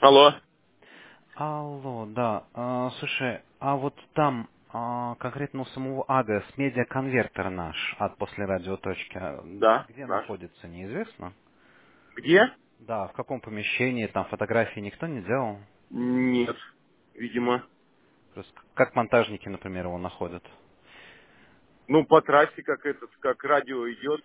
Алло. Алло, да. Слушай, а вот там конкретно у самого АГС медиаконвертер наш от после радиоточки, Да, где наш. находится, неизвестно? Где? Да, в каком помещении, там фотографии никто не делал? Нет, видимо. Просто как монтажники, например, его находят? Ну, по трассе, как радио идет,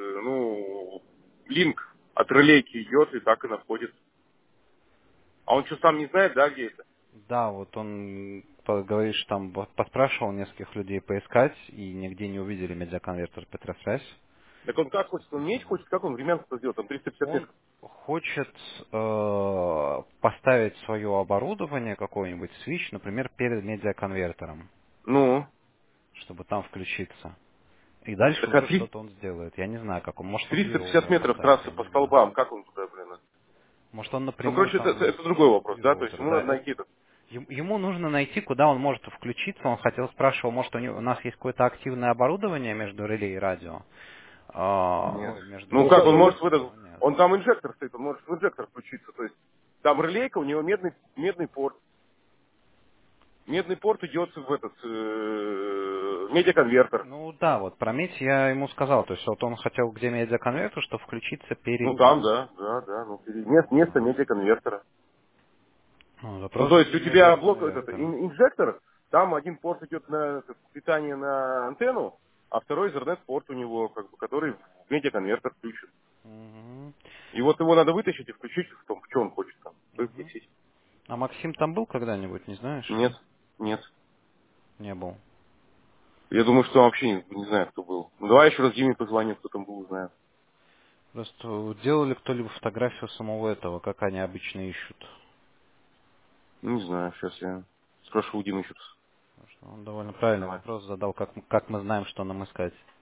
линк от релейки идет и так и находит. А он что, сам не знает, да, где это? Да, вот он говорит, что там поспрашивал нескольких людей поискать, и нигде не увидели медиаконвертер Петросвязь. Так он как хочет? Он медь хочет? Как он времянку сделать? Там 350 Он метров. хочет поставить свое оборудование, какой-нибудь свич, например, перед медиаконвертером, Ну, чтобы там включиться. И дальше так а уже что-то он сделает. Я не знаю, как он. Может, купировал 350 можно метров ставить, я трассы по не знаю. столбам. Как он туда, блин? Может, он Ну, напрямую короче, это, там это другой вопрос, да? То купировал есть ему тогда. надо найти этот. Ему нужно найти, куда он может включиться. Он спрашивал, может, у нас есть какое-то активное оборудование между реле и радио. Нет. Между Ну ними как, он что-то может в есть, этот... но нет. Он там инжектор стоит, он может в инжектор включиться. То есть там релейка, у него медный порт. Медный порт идет в этот медиаконвертер. Ну да, вот про медь я ему сказал. То есть вот он хотел где медиаконвертер, чтобы включиться Ну перед там, ним. да. Ну, место медиаконвертера. Ну, Ну вопрос, то есть где у тебя блок, медиаконвертер. инжектор, там один порт идет на питание на антенну, а второй Ethernet порт у него, как бы, который в медиаконвертер включит. Мгм. И вот его надо вытащить и включить в том, в чем он хочет там. Мгм. А Максим там был когда-нибудь, не знаешь? Нет, нет. Не был. Я думаю, что он вообще не знаю, кто был. Ну, давай еще раз Диме позвоним, кто там был, узнаю. Просто делали кто-либо фотографию самого этого, как они обычно ищут? Ну, не знаю, сейчас я спрошу у Димы еще раз. Потому что он довольно правильный Давай. вопрос задал, как мы знаем, что нам искать.